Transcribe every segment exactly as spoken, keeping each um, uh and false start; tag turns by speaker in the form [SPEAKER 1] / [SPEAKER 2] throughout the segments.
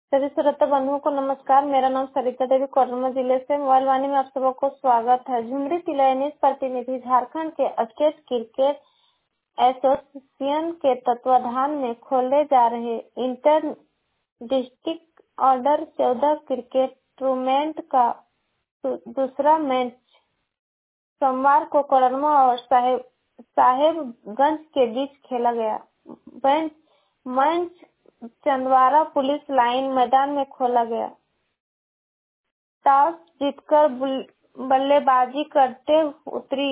[SPEAKER 1] सभी श्रोता बंधुओं को नमस्कार। मेरा नाम सरिता देवी कोडरमा जिले से मोबाइल वाणी में आप सबको स्वागत है। झुमरी तिलैनी प्रतिनिधि झारखंड के स्टेट क्रिकेट एसोसिएशन के तत्वाधान में खोले जा रहे इंटर डिस्ट्रिक्ट ऑर्डर चौदह क्रिकेट टूर्नामेंट का दूसरा मैच सोमवार को कोडरमा और साहेब साहेबगंज के बीच खेला गया। मैच चंदवारा पुलिस लाइन मैदान में खोला गया। टॉस जीतकर बल्लेबाजी करते उतरी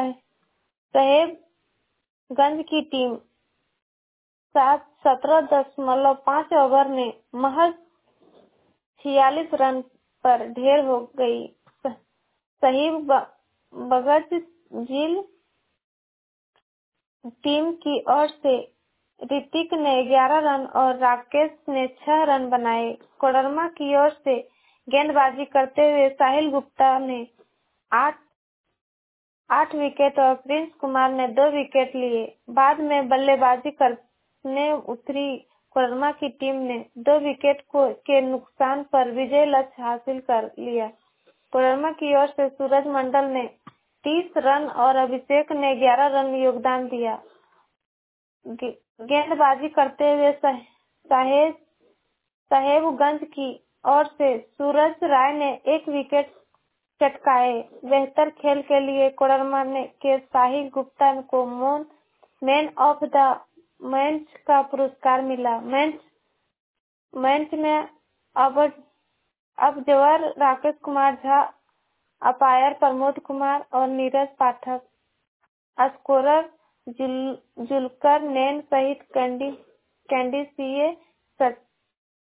[SPEAKER 1] साहेबगंज की टीम सात सत्रह दशमलव पाँच ओवर में महज छियालीस रन पर ढेर हो गई। साहिबगंज जिल टीम की ओर से ऋतिक ने ग्यारह रन और राकेश ने छह रन बनाए। कोडरमा की ओर से गेंदबाजी करते हुए साहिल गुप्ता ने आठ आठ विकेट और प्रिंस कुमार ने दो विकेट लिए। बाद में बल्लेबाजी करने उतरी कोडरमा की टीम ने दो विकेट को के नुकसान पर विजय लक्ष्य हासिल कर लिया। कोडरमा की ओर से सूरज मंडल ने तीस रन और अभिषेक ने ग्यारह रन योगदान दिया। गेंदबाजी करते हुए साहेब साहेबगंज की ओर से सूरज राय ने एक विकेट चटकाए। बेहतर खेल के लिए कोडरमा ने के साहिल गुप्ता को मैन ऑफ द मैच का पुरस्कार मिला। मैच मैच में अब अबजवर राकेश कुमार झा, अंपायर प्रमोद कुमार और नीरज पाठक, स्कोरर जुल, जुलकर नैन सहित कैंडी कैंडी सीए